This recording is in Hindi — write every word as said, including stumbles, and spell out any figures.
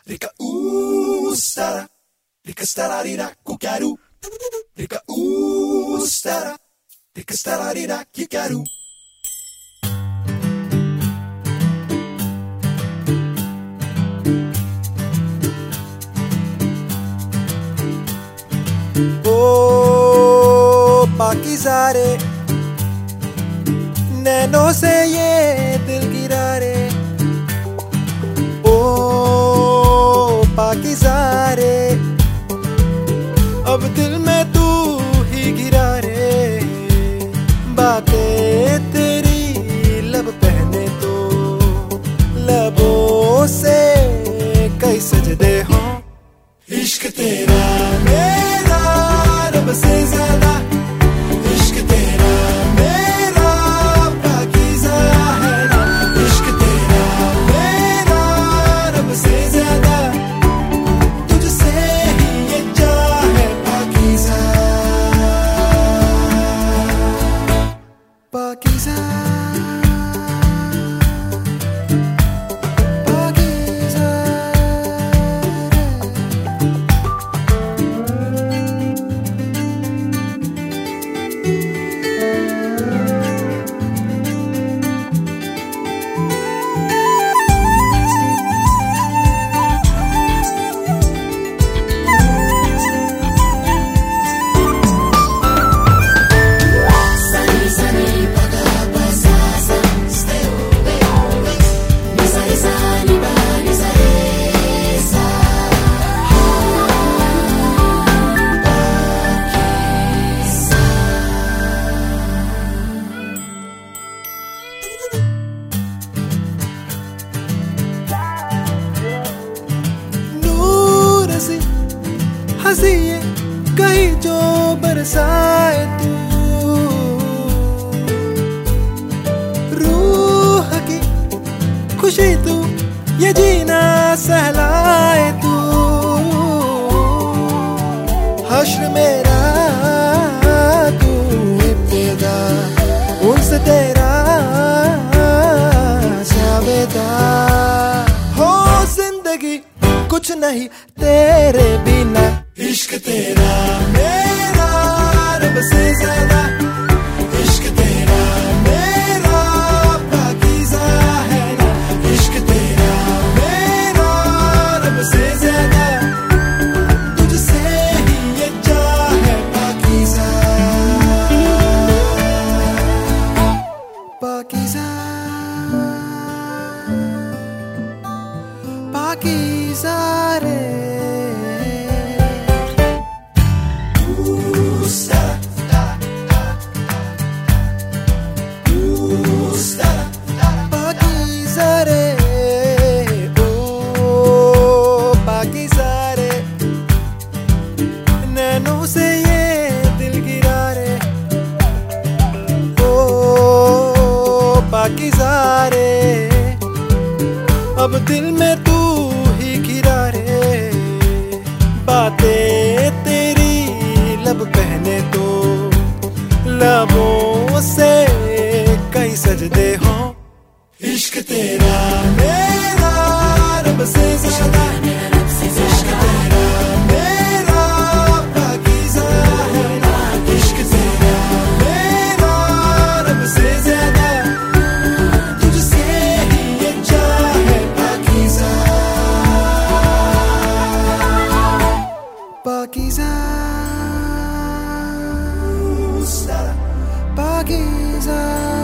Rika ooh stara, rika stara rira kukaru. Rika ooh stara, rika stara rira kikaru. ओ पाकीज़ा रे, नैनों से ये दिल गिरा रे। ओ पाकीज़ा रे, अब दिल में तू ही गिरा रे। बातें तेरी लब पहने तो लबों से कई सजदे हों। इश्क तेरा मेरा रब से ज्यादा, इश्क तेरा मेरा पाकीज़ा है ना। इश्क तेरा मेरा रब से ज्यादा, तुझसे ही ये चाहे पाकीज़ा। पाकीज़ा हंसी ये कहीं जो बरसाए तू, रूह की खुशी तू ये जीना सहलाए तू। हश्र मेरा तू इब्तिदा, उनसे तेरा जावेदा। हो जिंदगी कुछ नहीं तेरे बिना। इश्क तेरा मेरा रब से ज्यादा, इश्क तेरा मेरा पाकीज़ा है ना। इश्क तेरा मेरा रब से ज्यादा, तुझसे ही ये चाहे पाकीज़ा। पाकीज़ा पाकीज़ा रे। पाकीज़ा रे, ओ पाकीज़ा रे, नैनों से ये दिल गिरा रे। ओ पाकीज़ा रे, अब दिल में तू ही गिरा रे। बातें तेरी लब पहने तो लबों से कई सजदे हों। इश्क तेरा मेरा रब से ज्यादा, इश्क तेरा मेरा पाकीज़ा है ना। इश्क तेरा मेरा रब से ज्यादा, तुझसे ही ये चाहे पाकीज़ा। पाकीज़ा पाकीज़ा